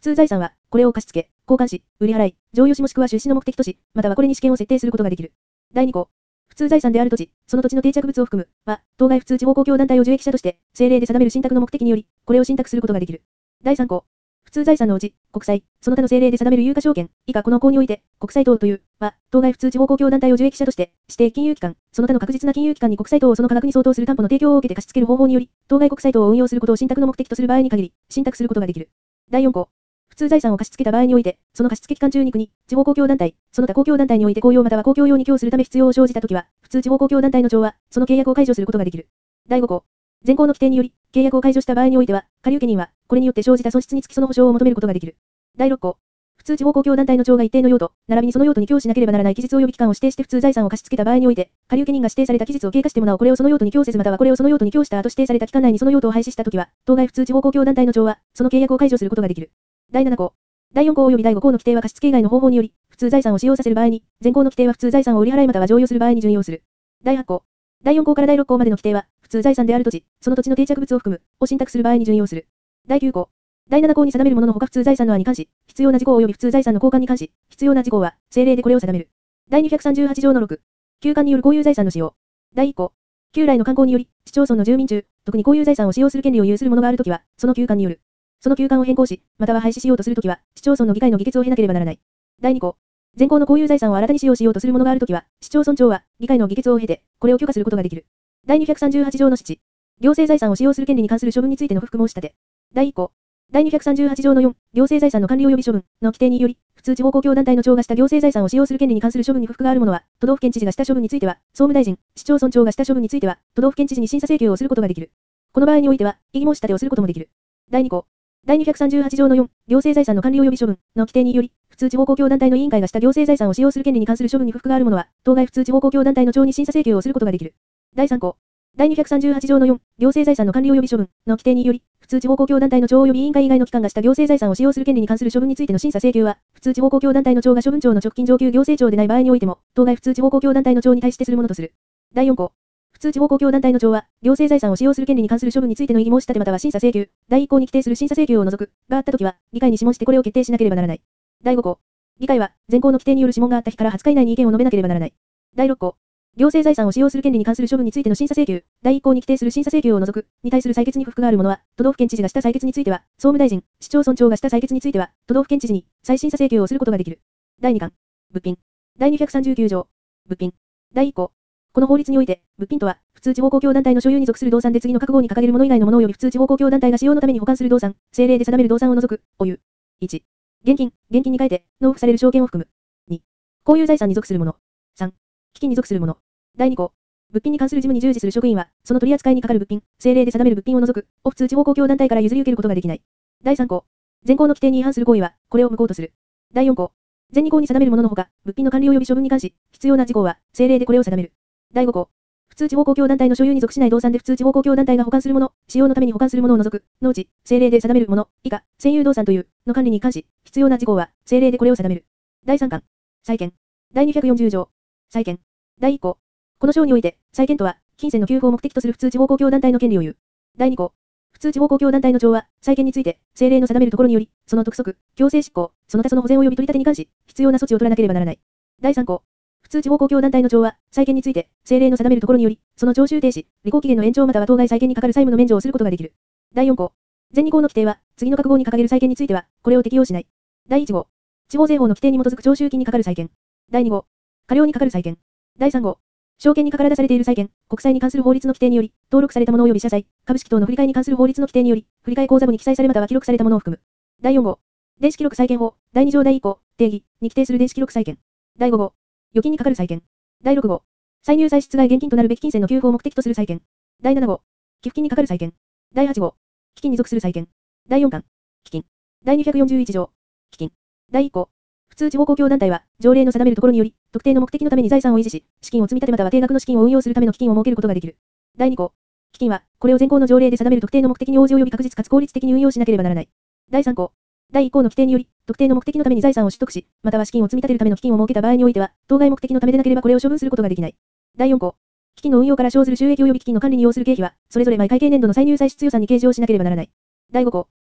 普通財産は、これを貸し付け、交換し、売り払い、譲与しもしくは出資の目的とし、またはこれに私権を設定することができる。第2項。普通財産である土地、その土地の定着物を含む、は、当該普通地方公共団体を受益者として、政令で定める信託の目的により、これを信託することができる。第3項。普通財産のうち、国債、その他の政令で定める有価証券、以下この項において、国債等という、は、当該普通地方公共団体を受益者として、指定金融機関、その他の確実な金融機関に国債等をその価格に相当する担保の提供を受けて貸し付ける方法により、当該国債等を運用することを信託の目的とする場合に限り、信託することができる。第4項。普通財産を貸し付けた場合において、その貸し付け期間中に国、地方公共団体、その他公共団体において公用または公共用に供するため必要を生じたときは、普通地方公共団体の長は、その契約を解除することができる。第5項。前項の規定により、契約を解除した場合においては、下留家人は、これによって生じた損失につきその保証を求めることができる。第6項。普通地方公共団体の長が一定の用途、並びにその用途に供しなければならない期日及び期間を指定して普通財産を貸し付けた場合において、下留家人が指定された期日を経過してもなおこれをその用途に供せずまたはこれをその用途に供した後指定された期間内にその用途を廃止したときは、当該普通地方公共団体の長は、その契約を解除することができる。第7項。第4項及び第5項の規定は貸し付け以外の方法により、普通財産を使用させる場合に、前項の規定は普通財産を売り払いまたは譲与する場合に準用する。第8項。第4項から第6項までの規定は、普通財産である土地、その土地の定着物を含む、を信託する場合に準用する。第9項。第7項に定めるもののほか普通財産の案に関し、必要な事項及び普通財産の交換に関し、必要な事項は、政令でこれを定める。第238条の6。旧館による公有財産の使用。第1項。旧来の慣行により、市町村の住民中、特に公有財産を使用する権利を有する者があるときは、その旧館による。その旧館を変更し、または廃止しようとするときは、市町村の議会の議決を経なければならない。第2項。前項の公有財産を新たに使用しようとする者があるときは、市町村長は、議会の議決を経て、これを許可することができる。第238条の7。行政財産を使用する権利に関する処分についての不服申し立て。第1項。第238条の4、行政財産の管理及び処分の規定により、普通地方公共団体の長がした行政財産を使用する権利に関する処分に不服がある者は、都道府県知事がした処分については、総務大臣、市町村長がした処分については、都道府県知事に審査請求をすることができる。この場合においては、異議申し立てをすることもできる。第2項。第238条の4、行政財産の管理及び処分の規定により、普通地方公共団体の委員会がした行政財産を使用する権利に関する処分に不服がある者は、当該普通地方公共団体の長に審査請求をすることができる。第3項。第238条の4、行政財産の管理及び処分の規定により、普通地方公共団体の長及び委員会以外の機関がした行政財産を使用する権利に関する処分についての審査請求は、普通地方公共団体の長が処分長の直近上級行政長でない場合においても、当該普通地方公共団体の長に対してするものとする。第4項。普通地方公共団体の長は、行政財産を使用する権利に関する処分についての異議申し立てまたは審査請求、第1項に規定する審査請求を除く、があったときは、議会に諮問してこれを決定しなければならない。第5項。議会は、前項の規定による諮問があった日から20日以内に意見を述べなければならない。第6項。行政財産を使用する権利に関する処分についての審査請求、第1項に規定する審査請求を除く、に対する採決に不服がある者は、都道府県知事がした採決については、総務大臣、市町村長がした採決については、都道府県知事に再審査請求をすることができる。第2巻。物品。第239条。物品。第1項。この法律において、物品とは、普通地方公共団体の所有に属する動産で次の各号に掲げるもの以外のもの及び普通地方公共団体が使用のために保管する動産、政令で定める動産を除く、おいう。1、現金に変えて、納付される証券を含む。2、公有財産に属するもの。3、基金に属するもの。第2項。物品に関する事務に従事する職員は、その取り扱いに係る物品、政令で定める物品を除く、普通地方公共団体から譲り受けることができない。第3項。前項の規定に違反する行為は、これを無効とする。第4項。前2項に定めるもののほか、物品の管理及び処分に関し、必要な事項は、政令でこれを定める。第5項。普通地方公共団体の所有に属しない動産で普通地方公共団体が保管するもの、使用のために保管するものを除く、農地、政令で定めるもの、以下、占有動産という、の管理に関し、必要な事項は、政令でこれを定める。第3巻。債権。第240条。債権。第1項。この章において、債権とは、金銭の給付を目的とする普通地方公共団体の権利を言う。第2項。普通地方公共団体の長は、債権について、政令の定めるところにより、その督促、強制執行、その他その保全及び取り立てに関し、必要な措置を取らなければならない。第3項。普通地方公共団体の長は、債権について、政令の定めるところにより、その徴収停止、履行期限の延長または当該債権に係る債務の免除をすることができる。第4項。前2項の規定は、次の各号に掲げる債権については、これを適用しない。第1号。地方税法の規定に基づく徴収金に係る債権。第2号。過料に係る債権。第3号。証券に係らされている債権、国債に関する法律の規定により、登録されたもの及び社債、株式等の振替に関する法律の規定により、振替口座簿に記載されまたは記録されたものを含む。第4号。電子記録債権法、第2条第1項、定義に規定する電子記録債権。第5号。預金に係る債権。第6号。歳入歳出外現金となるべき金銭の給付を目的とする債権。第7号。寄付金に係る債権。第8号。基金に属する債権。第4巻。基金。第241条。基金。第1項。普通地方公共団体は、条例の定めるところにより、特定の目的のために財産を維持し、資金を積み立てまたは定額の資金を運用するための基金を設けることができる。第2項。基金は、これを前項の条例で定める特定の目的に応じ及び確実かつ効率的に運用しなければならない。第3項。第1項の規定により、特定の目的のために財産を取得し、または資金を積み立てるための基金を設けた場合においては、当該目的のためでなければこれを処分することができない。第4項。基金の運用から生ずる収益及び基金の管理に要する経費は、それぞれ毎会計年度の歳入歳出予算に計上しなければならない。第5項。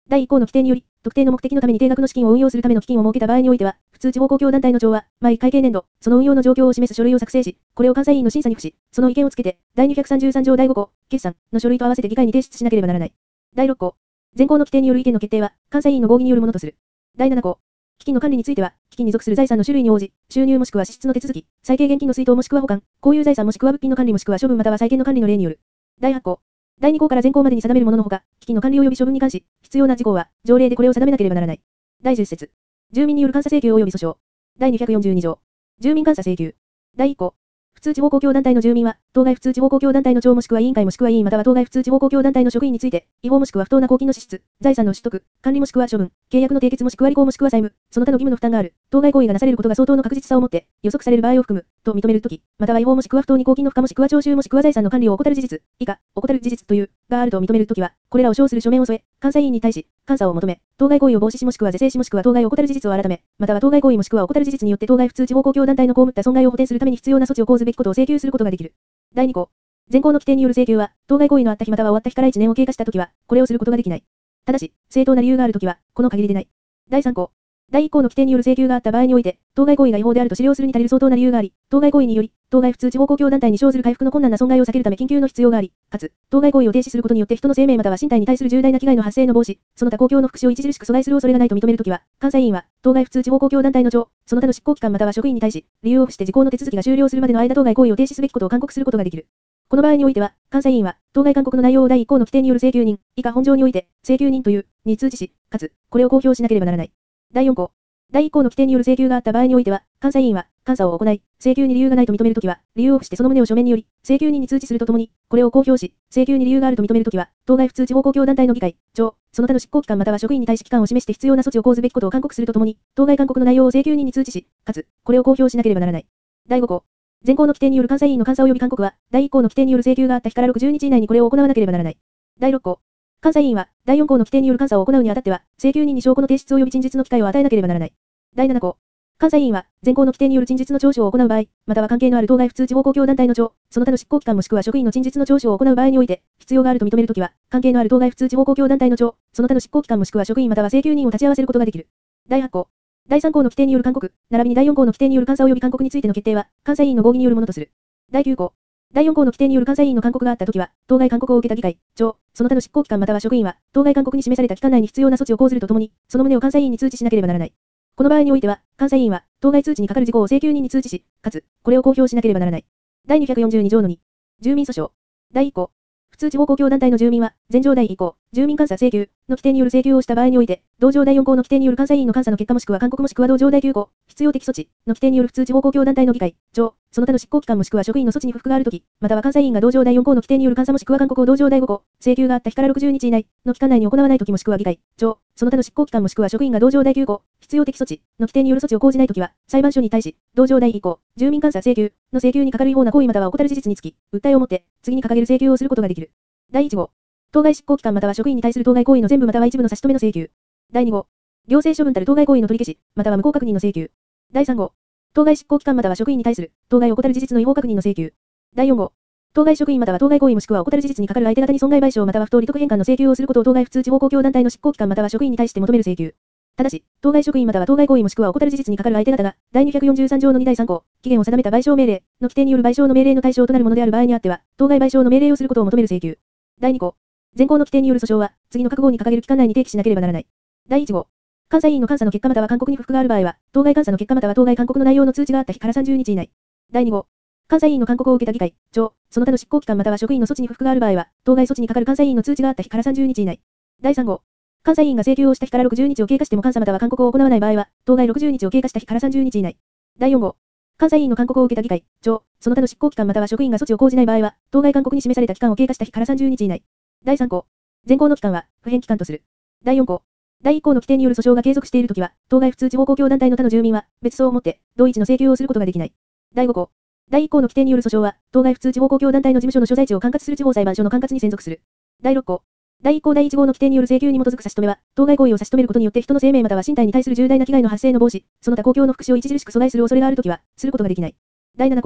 第1項の規定により、特定の目的のために定額の資金を運用するための基金を設けた場合においては、普通地方公共団体の長は、毎会計年度、その運用の状況を示す書類を作成し、これを監査委員の審査に付し、その意見をつけて、第233条第5項、決算の書類と合わせて議会に提出しなければならない。第6項。前項の規定による意見の決定は、監査委員の合議によるものとする。第7項。基金の管理については、基金に属する財産の種類に応じ、収入もしくは支出の手続き、最低現金の出納もしくは保管、公有財産もしくは物品の管理もしくは処分または債権の管理の例による。第8項。第2項から前項までに定めるもののほか、基金の管理及び処分に関し、必要な事項は、条例でこれを定めなければならない。第10節。住民による監査請求及び訴訟。第242条。住民監査請求。第1項。普通地方公共団体の住民は、当該普通地方公共団体の長もしくは委員会もしくは委員または当該普通地方公共団体の職員について、違法もしくは不当な公金の支出、財産の取得、管理もしくは処分、契約の締結もしくは履行もしくは債務、その他の義務の負担がある、当該行為がなされることが相当の確実さをもって、予測される場合を含む、と認めるとき、または違法もしくは不当に公金の負荷もしくは徴収もしくは財産の管理を怠る事実、以下、怠る事実という、があると認めるときは、これらを称する書面を添え、監査委員に対し、監査を求め、当該行為を防止しもしくは是正しもしくは当該を怠る事実を改め、または当該行為もしくは怠る事実によって当該普通地方公共団体の被った損害を補填するために必要な措置を講ずべきことを請求することができる。第2項。前項の規定による請求は、当該行為のあった日または終わった日から1年を経過したときは、これをすることができない。ただし、正当な理由があるときは、この限りでない。第3項。第1項の規定による請求があった場合において、当該行為が違法であると資料するに足りる相当な理由があり、当該行為により、当該普通地方公共団体に生ずる回復の困難な損害を避けるため緊急の必要があり、かつ、当該行為を停止することによって人の生命または身体に対する重大な危害の発生の防止、その他公共の福祉を著しく阻害する恐れがないと認めるときは、監査委員は、当該普通地方公共団体の長、その他の執行機関または職員に対し、理由を付して時効の手続きが終了するまでの間当該行為を停止すべきことを勧告することができる。この場合においては、監査委員は、当該勧告の内容を第1項の規定による請求人、以下本条において、請求人という、に通知し、かつ、これを公表しなければならない。第4項。第1項の規定による請求があった場合においては、監査委員は、監査を行い、請求に理由がないと認めるときは、理由を付してその旨を書面により、請求人に通知するとともに、これを公表し、請求に理由があると認めるときは、当該普通地方公共団体の議会、長、その他の執行機関または職員に対し期間を示して必要な措置を講ずべきことを勧告するとともに、当該勧告の内容を請求人に通知し、かつ、これを公表しなければならない。第5項。前項の規定による監査委員の監査及び勧告は、第1項の規定による請求があった日から60日以内にこれを行わなければならない。第6項。監査委員は、第4項の規定による監査を行うにあたっては、請求人に証拠の提出及び陳述の機会を与えなければならない。第7項。監査委員は、前項の規定による陳述の聴取を行う場合、または関係のある当該普通地方公共団体の長、その他の執行機関もしくは職員の陳述の聴取を行う場合において、必要があると認めるときは、関係のある当該普通地方公共団体の長、その他の執行機関もしくは職員または請求人を立ち会わせることができる。第8項。第3項の規定による勧告、並びに第4項の規定による監査及び勧告についての決定は、監査委員の合議によるものとする。第9項。第4項の規定による監査委員の勧告があったときは、当該勧告を受けた議会、長、その他の執行機関または職員は、当該勧告に示された期間内に必要な措置を講ずるとともに、その旨を監査委員に通知しなければならない。この場合においては、監査委員は、当該通知に係る事項を請求人に通知し、かつ、これを公表しなければならない。第242条の2。住民訴訟。第1項。普通地方公共団体の住民は、前条第1項、住民監査請求の規定による請求をした場合において、同条第4項の規定による監査委員の監査の結果もしくは勧告もしくは同条第9項、必要的措置の規定による普通地方公共団体の議会、長、その他の執行機関もしくは職員の措置に不服があるとき、または監査委員が同条第4項の規定による監査もしくは勧告を同条第5項、請求があった日から60日以内の期間内に行わないときもしくは議会、長、その他の執行機関もしくは職員が同条第9項、必要的措置の規定による措置を講じないときは、裁判所に対し、同条第1項、住民監査請求の請求に係る違法な行為または怠る事実につき、訴えをもって、次に掲げる請求をすることができる。第1号。当該執行機関または職員に対する当該行為の全部または一部の差し止めの請求。第2号。行政処分たる当該行為の取り消し、または無効確認の請求。第3号。当該執行機関または職員に対する当該を怠る事実の違法確認の請求。第4号。当該職員または当該行為もしくは怠る事実に係る相手方に損害賠償または不当利得返還の請求をすることを当該普通地方公共団体の執行機関または職員に対して求める請求。ただし、当該職員または当該行為もしくは怠る事実に係る相手方が、第243条の2第3項、期限を定めた賠償命令の規定による賠償の命令の対象となるものである場合にあっては、当該賠償の命令をすることを求める請求。第2項。前項の規定による訴訟は、次の各号に掲げる期間内に提起しなければならない。第1号。監査委員の監査の結果または勧告に不服がある場合は、当該監査の結果または当該勧告の内容の通知があった日から30日以内。第2号。監査委員の勧告を受けた議会、長、その他の執行機関または職員の措置に不服がある場合は、当該措置に係る監査委員の通知があった日から30日以内。第3号。監査委員が請求をした日から60日を経過しても監査または勧告を行わない場合は、当該60日を経過した日から30日以内。第4号。監査委員の勧告を受けた議会、長、その他の執行機関または職員が措置を講じない場合は、当該勧告に示された期間を経過した日から30日以内。第3項。前項の期間は、不変期間とする。第4項。第1項の規定による訴訟が継続しているときは、当該普通地方公共団体の他の住民は、別荘をもって、同一の請求をすることができない。第5項。第1項の規定による訴訟は、当該普通地方公共団体の事務所の所在地を管轄する地方裁判所の管轄に専属する。第6項。第1項第1号の規定による請求に基づく差し止めは、当該行為を差し止めることによって人の生命または身体に対する重大な危害の発生の防止、その他公共の福祉を著しく阻害する恐れがあるときは、することができない。第7項。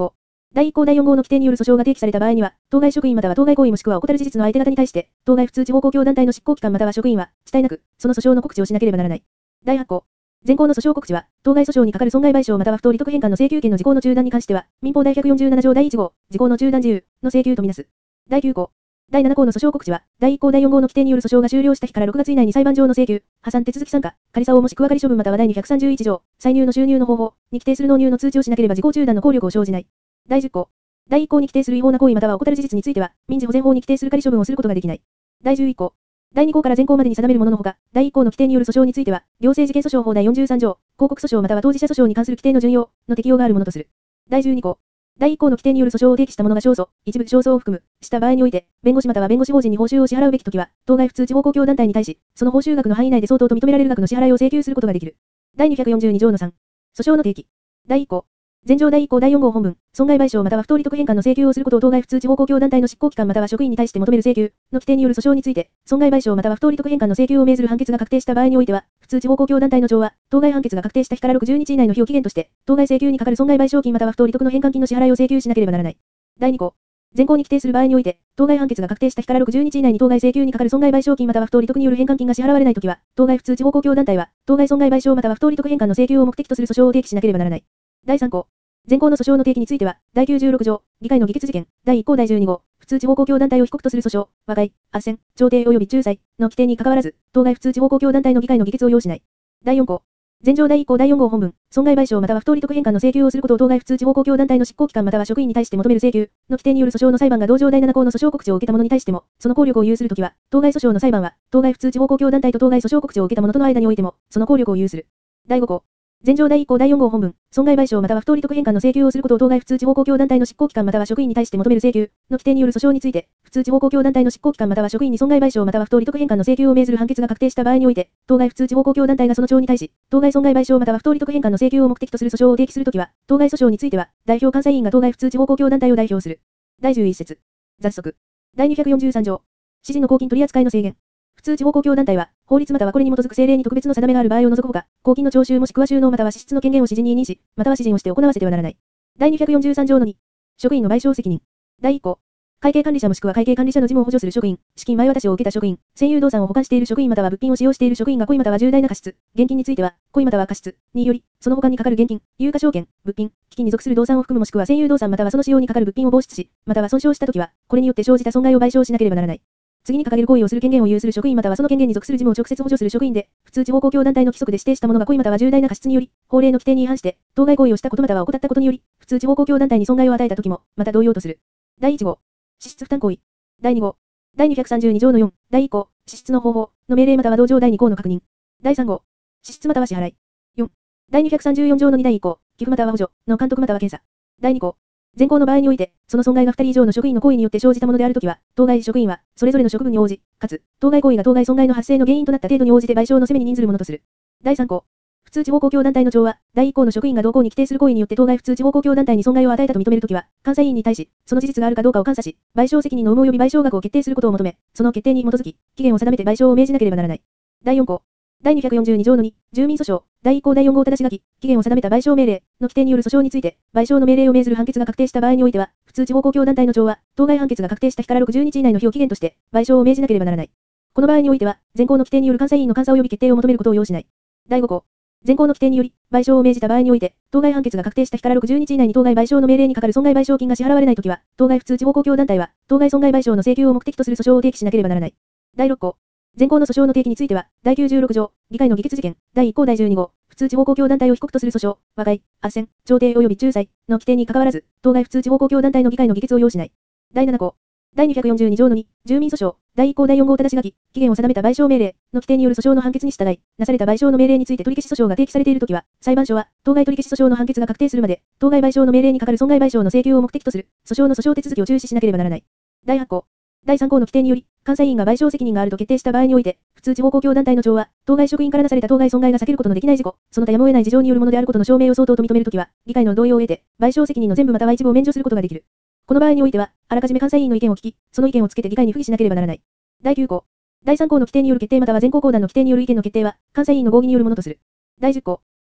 第1項第4号の規定による訴訟が提起された場合には、当該職員または当該行為もしくは怠る事実の相手方に対して、当該普通地方公共団体の執行機関または職員は、遅滞なく、その訴訟の告知をしなければならない。第8項。前項の訴訟告知は、当該訴訟にかかる損害賠償または不当利得返還の請求権の時効の中断に関しては、民法第147条第1号、時効の中断事由の請求とみなす。第9項。第7項の訴訟告知は、第1項第4号の規定による訴訟が終了した日から6月以内に裁判上の請求、破産手続き参加、仮差をもしくは仮処分または第231条、歳入の収入の方法に規定する納入の通知をしなければ時効中断の効力を生じない。第10項。第1項に規定する違法な行為または怠る事実については、民事保全法に規定する仮処分をすることができない。第11項。第2項から前項までに定めるもののほか、第1項の規定による訴訟については、行政事件訴訟法第43条、広告訴訟または当事者訴訟に関する規定の準用の適用があるものとする。第12項。第1項の規定による訴訟を提起した者が勝訴、一部勝訴を含む、した場合において、弁護士または弁護士法人に報酬を支払うべきときは、当該普通地方公共団体に対し、その報酬額の範囲内で相当と認められる額の支払いを請求することができる。第242条の3。訴訟の提起。第1項。前条第1項第4号本文、損害賠償または不当利得返還の請求をすることを当該普通地方公共団体の執行機関または職員に対して求める請求の規定による訴訟について、損害賠償または不当利得返還の請求を命ずる判決が確定した場合においては、普通地方公共団体の長は、当該判決が確定した日から60日以内の日を期限として、当該請求にかかる損害賠償金または不当利得の返還金の支払いを請求しなければならない。第2項。前項に規定する場合において、当該判決が確定した日から60日以内に当該請求にかかる損害賠償金または不当利得による返還金が支払われないときは、当該普通地方公共団体は、当該損害賠償または不当利得返還の請求を目的とする訴訟を提起しなければならない。第3項。前項の訴訟の提起については、第96条、議会の議決事件、第1項第12号、普通地方公共団体を被告とする訴訟、和解、斡旋、調停及び仲裁の規定に関わらず、当該普通地方公共団体の議会の議決を要しない。第4項。前条第1項第4号本文、損害賠償または不当利得返還の請求をすることを当該普通地方公共団体の執行機関または職員に対して求める請求の規定による訴訟の裁判が同条第7項の訴訟告知を受けた者に対しても、その効力を有するときは、当該訴訟の裁判は、当該普通地方公共団体と当該訴訟告知を受けた者との間においても、その効力を有する。第5項。前条第1項第4号本文、損害賠償または不当利得返還の請求をすることを当該普通地方公共団体の執行機関または職員に対して求める請求の規定による訴訟について、普通地方公共団体の執行機関または職員に損害賠償または不当利得返還の請求を命ずる判決が確定した場合において、当該普通地方公共団体がその長に対し、当該損害賠償または不当利得返還の請求を目的とする訴訟を提起するときは、当該訴訟については、代表監査委員が当該普通地方公共団体を代表する。第11節。雑則。第243条。私人の公金取扱いの制限。普通地方公共団体は、法律またはこれに基づく政令に特別の定めがある場合を除くほか、公金の徴収もしくは収納または支出の権限を私人に委任し、または私人をして行わせてはならない。第243条の2。職員の賠償責任。第1項。会計管理者もしくは会計管理者の事務を補助する職員、資金前渡しを受けた職員、占有動産を保管している職員または物品を使用している職員が故意または重大な過失、現金については、故意または過失により、その保管にかかる現金、有価証券、物品、基金に属する動産を含むもしくは占有動産またはその使用にかかる物品を放出し、または損傷したときは、これによって生じた損害を賠償しなければならない。次に掲げる行為をする権限を有する職員またはその権限に属する事務を直接補助する職員で、普通地方公共団体の規則で指定したものが故意または重大な過失により、法令の規定に違反して、当該行為をしたことまたは怠ったことにより、普通地方公共団体に損害を与えたときも、また同様とする。第1号。支出負担行為。第2号。第232条の4、第1項、支出の方法の命令または同条第2項の確認。第3号。支出または支払い。4。第234条の2第1項、寄付または補助の監督または検査。第2項。前項の場合において、その損害が2人以上の職員の行為によって生じたものであるときは、当該職員は、それぞれの職分に応じ、かつ、当該行為が当該損害の発生の原因となった程度に応じて賠償の責めに任ずるものとする。第3項。普通地方公共団体の長は、第1項の職員が同項に規定する行為によって当該普通地方公共団体に損害を与えたと認めるときは、監査委員に対し、その事実があるかどうかを監査し、賠償責任の有無及び賠償額を決定することを求め、その決定に基づき、期限を定めて賠償を命じなければならない。第4項。第242条の2、住民訴訟、第1項第4号ただし書き、期限を定めた賠償命令の規定による訴訟について、賠償の命令を命ずる判決が確定した場合においては、普通地方公共団体の長は、当該判決が確定した日から60日以内の日を期限として、賠償を命じなければならない。この場合においては、前項の規定による監査委員の監査及び決定を求めることを要しない。第5項。前項の規定により、賠償を命じた場合において、当該判決が確定した日から60日以内に当該賠償の命令にかかる損害賠償金が支払われないときは、当該普通地方公共団体は、当該損害賠償の請求を目的とする訴訟を提起しなければならない。第6項。前項の訴訟の提起については、第96条、議会の議決事件、第1項第12号、普通地方公共団体を被告とする訴訟、和解、斡旋、調停及び仲裁の規定に関わらず、当該普通地方公共団体の議会の議決を要しない。第7項。第242条の2、住民訴訟、第1項第4号ただし書き、期限を定めた賠償命令の規定による訴訟の判決に従い、なされた賠償の命令について取り消し訴訟が提起されているときは、裁判所は、当該取り消し訴訟の判決が確定するまで、当該賠償の命令にかかる損害賠償の請求を目的とする、訴訟の訴訟手続きを中止しなければならない。第8項。第3項の規定により、監査委員が賠償責任があると決定した場合において、普通地方公共団体の長は、当該職員からなされた当該損害が避けることのできない事故、その他やむを得ない事情によるものであることの証明を相当と認めるときは、議会の同意を得て、賠償責任の全部または一部を免除することができる。この場合においては、あらかじめ監査委員の意見を聞き、その意見をつけて議会に付議しなければならない。第9項。第3項の規定による決定または前項公団の規定による意見の決定は、監査委員の合議によるものとする。第10項。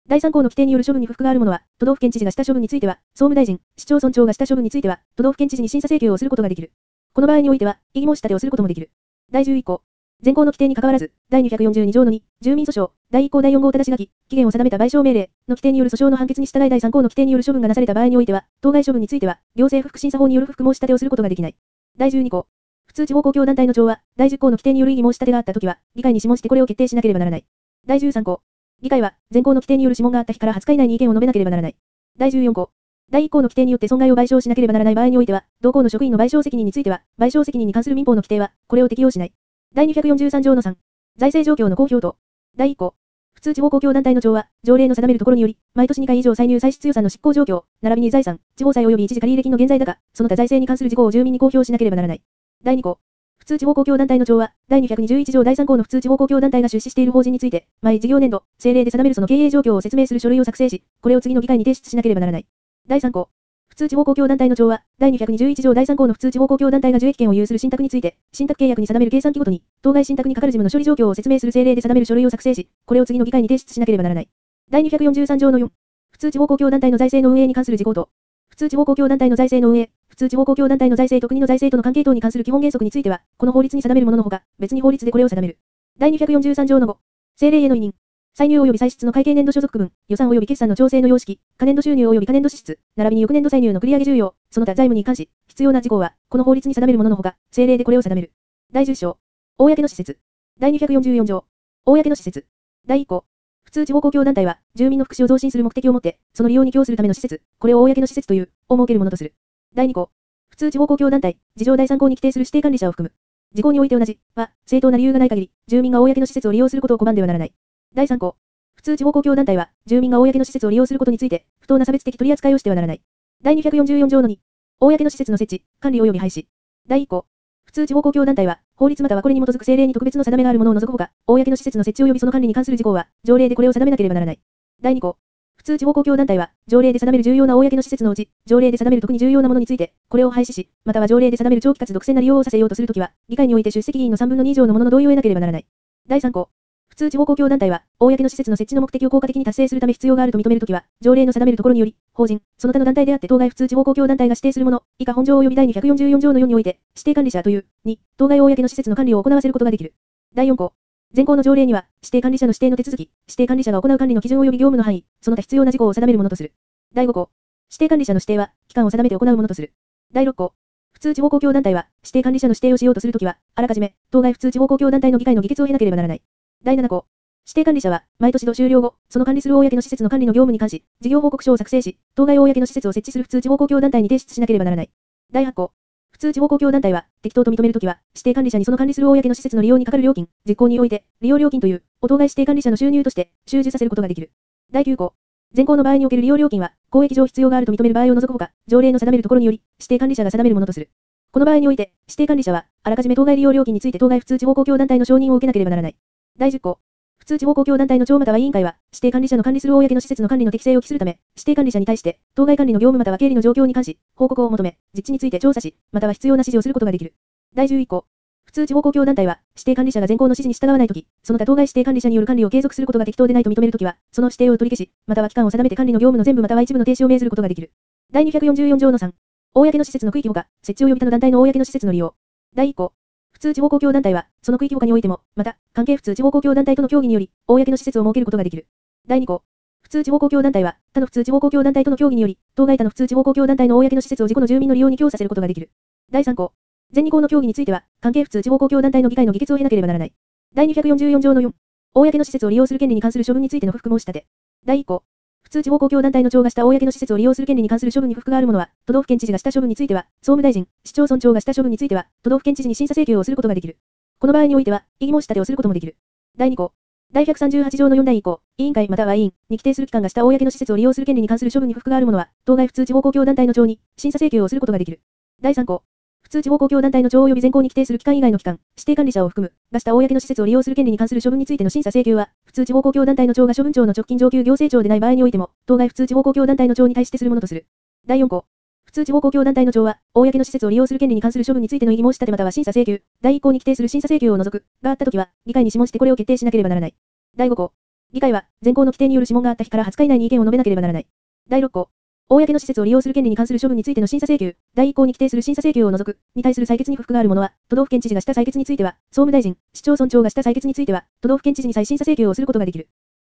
第3項の規定による処分に不服がある者は、都道府県知事がした処分については、総務大臣、市町村長がした処分については、都道府県知事に審査請求をすることができる。この場合においては、異議申し立てをすることもできる。第11項。前項の規定に関わらず、第242条の2、住民訴訟、第1項第4号ただし書き、期限を定めた賠償命令の規定による訴訟の判決に従い第3項の規定による処分がなされた場合においては、当該処分については、行政不服審査法による不服申し立てをすることができない。第12項。普通地方公共団体の長は、第10項の規定による異議申し立てがあったときは、議会に諮問してこれを決定しなければならない。第13項。議会は、前項の規定による諮問があった日から20日以内に意見を述べなければならない。第14項。第1項の規定によって損害を賠償しなければならない場合においては、同項の職員の賠償責任については、賠償責任に関する民法の規定は、これを適用しない。第243条の3。財政状況の公表等。第1項。普通地方公共団体の長は、条例の定めるところにより、毎年2回以上歳入歳出予算の執行状況、並びに財産、地方債及び一時借入金の現在高、その他財政に関する事項を住民に公表しなければならない。第2項。普通地方公共団体の長は、第221条第3項の普通地方公共団体が出資している法人について、毎事業年度、政令で定めるその経営状況を説明する書類を作成し、これを次の議会に提出しなければならない。第3項。普通地方公共団体の長は、第221条第3項の普通地方公共団体が受益権を有する信託について、信託契約に定める計算期ごとに、当該信託に係る事務の処理状況を説明する政令で定める書類を作成し、これを次の議会に提出しなければならない。第243条の4。普通地方公共団体の財政の運営に関する事項と、普通地方公共団体の財政の運営、普通地方公共団体の財政と国の財政との関係等に関する基本原則については、この法律に定めるもののほか、別に法律でこれを定める。第243条の5。政令への委任。歳入及び歳出の会計年度所属区分、予算及び決算の調整の様式、可年度収入及び可年度支出、並びに翌年度歳入の繰り上げ重要、その他財務に関し、必要な事項は、この法律に定めるもののほか、政令でこれを定める。第10章。公の施設。第244条。公の施設。第1項。普通地方公共団体は、住民の福祉を増進する目的をもって、その利用に供するための施設、これを公の施設という、を設けるものとする。第2項。普通地方公共団体、事条第3項に規定する指定管理者を含む。事項において同じ、は、正当な理由がない限り、住民が公の施設を利用することを拒んではならない。第3項。普通地方公共団体は、住民が公の施設を利用することについて、不当な差別的取り扱いをしてはならない。第244条の2。公の施設の設置、管理及び廃止。第1項。普通地方公共団体は、法律またはこれに基づく政令に特別の定めがあるものを除くほか、公の施設の設置及びその管理に関する事項は、条例でこれを定めなければならない。第2項。普通地方公共団体は、条例で定める重要な公の施設のうち、条例で定める特に重要なものについて、これを廃止し、または条例で定める長期かつ独占な利用をさせようとするときは、議会において出席議員の3分の2以上のものの同意を得なければならない。第3項。普通地方公共団体は、公の施設の設置の目的を効果的に達成するため必要があると認めるときは、条例の定めるところにより、法人、その他の団体であって当該普通地方公共団体が指定するもの、以下本条及び第244条の4において、指定管理者という、2、当該公の施設の管理を行わせることができる。第4項。前項の条例には、指定管理者の指定の手続き、指定管理者が行う管理の基準及び業務の範囲、その他必要な事項を定めるものとする。第5項。指定管理者の指定は、期間を定めて行うものとする。第6項。普通地方公共団体は、指定管理者の指定をしようとするときは、あらかじめ、当該普通地方公共団体の議会の議決を経なければならない。第7項。指定管理者は、毎年度終了後、その管理する公の施設の管理の業務に関し、事業報告書を作成し、当該公の施設を設置する普通地方公共団体に提出しなければならない。第8項。普通地方公共団体は、適当と認めるときは、指定管理者にその管理する公の施設の利用にかかる料金、実行において、利用料金という、当該指定管理者の収入として、収受させることができる。第9項。前項の場合における利用料金は、公益上必要があると認める場合を除くほか、条例の定めるところにより、指定管理者が定めるものとする。この場合において、指定管理者は、あらかじめ当該利用料金について当該普通地方公共団体の承認を受けなければならない。第10項。普通地方公共団体の長または委員会は、指定管理者の管理する公の施設の管理の適正を期するため、指定管理者に対して、当該管理の業務または経理の状況に関し、報告を求め、実地について調査し、または必要な指示をすることができる。第11項。普通地方公共団体は、指定管理者が前項の指示に従わないとき、その他当該指定管理者による管理を継続することが適当でないと認めるときは、その指定を取り消し、または期間を定めて管理の業務の全部または一部の停止を命ずることができる。第244条の3。公の施設の区域ほか、設置及び他の団体の公の施設の利用。第1項。普通地方公共団体は、その区域他においても、また、関係普通地方公共団体との協議により、公の施設を設けることができる。第2項。普通地方公共団体は、他の普通地方公共団体との協議により、当該他の普通地方公共団体の公の施設を自己の住民の利用に供させることができる。第3項。前2項の協議については、関係普通地方公共団体の議会の議決を経なければならない。第244条の4。公の施設を利用する権利に関する処分についての不服申し立て。第1項。普通地方公共団体の長がした公の施設を利用する権利に関する処分に不服がある者は、都道府県知事がした処分については、総務大臣、市町村長がした処分については、都道府県知事に審査請求をすることができる。この場合においては、異議申し立てをすることもできる。第2項。第138条の4第1項、委員会または委員に規定する機関がした公の施設を利用する権利に関する処分に不服がある者は、当該普通地方公共団体の長に審査請求をすることができる。第3項。普通地方公共団体の長及び前項に規定する機関以外の機関、指定管理者を含む、がした公の施設を利用する権利に関する処分についての審査請求は、普通地方公共団体の長が処分庁の直近上級行政庁でない場合においても、当該普通地方公共団体の長に対してするものとする。第4項。普通地方公共団体の長は、公の施設を利用する権利に関する処分についての異議申し立てまたは審査請求、第1項に規定する審査請求を除く、があったときは、議会に諮問してこれを決定しなければならない。第5項。 議会は、前項の規定による諮問があった日から20日以内に意見を述べなければならない。第6項。公の施設を利用する権利に関する処分についての審査請求、第1項に規定する審査請求を除く、に対する裁決に不服があるものは、都道府県知事がした裁決については、総務大臣、市町村長がした裁決については、都道府県知事に再審査請求をすることができる。